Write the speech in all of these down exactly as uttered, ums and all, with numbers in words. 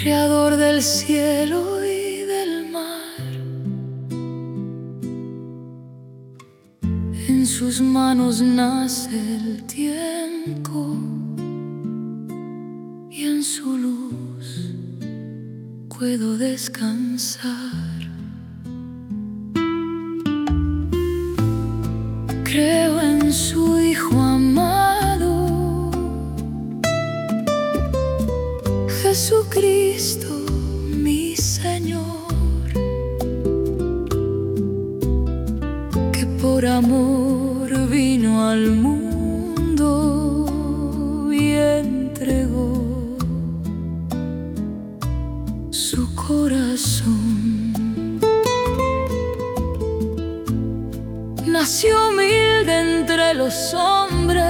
Creador del cielo y del mar. En sus manos nace el tiempo y en su luz puedo descansar. Creo en su Hijo amado, Jesucristo, mi Señor, que por amor vino al mundo y entregó su corazón. Nació humilde entre los hombres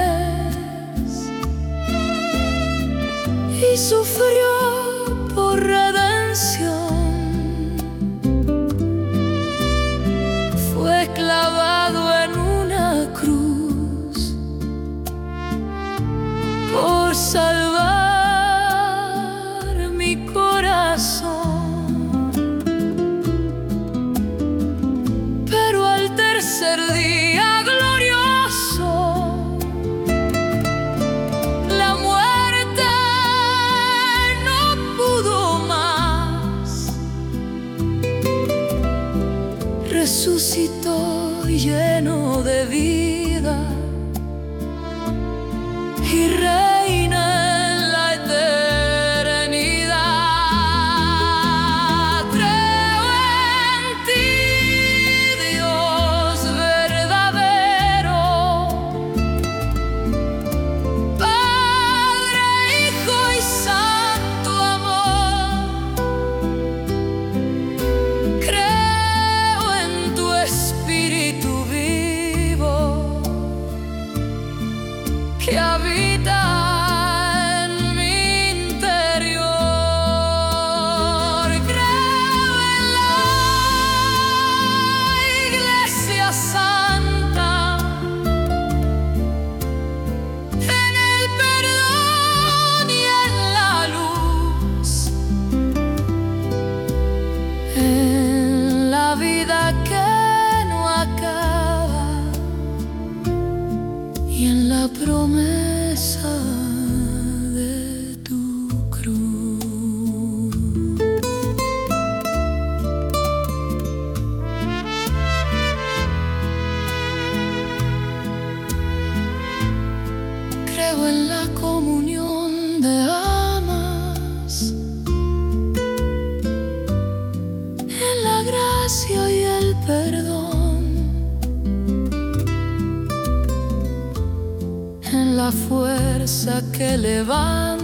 y sufrió por redención. Fue clavado en una cruz por salvar mi corazón. Pero al tercer día glorioso, la muerte no pudo más. Resucitó lleno de vida y reina en la eternidad. Creo en ti, Dios verdadero, Padre, Hijo y Santo amor. Creo en tu Espíritu vivo que habita en mi interior. Creo en la Iglesia Santa, en el perdón y en la luz, en la vida que no acaba y en la promesa de tu cruz. Creo en la comunión de almas, en la gracia y el perdón, en la fuerza que levanta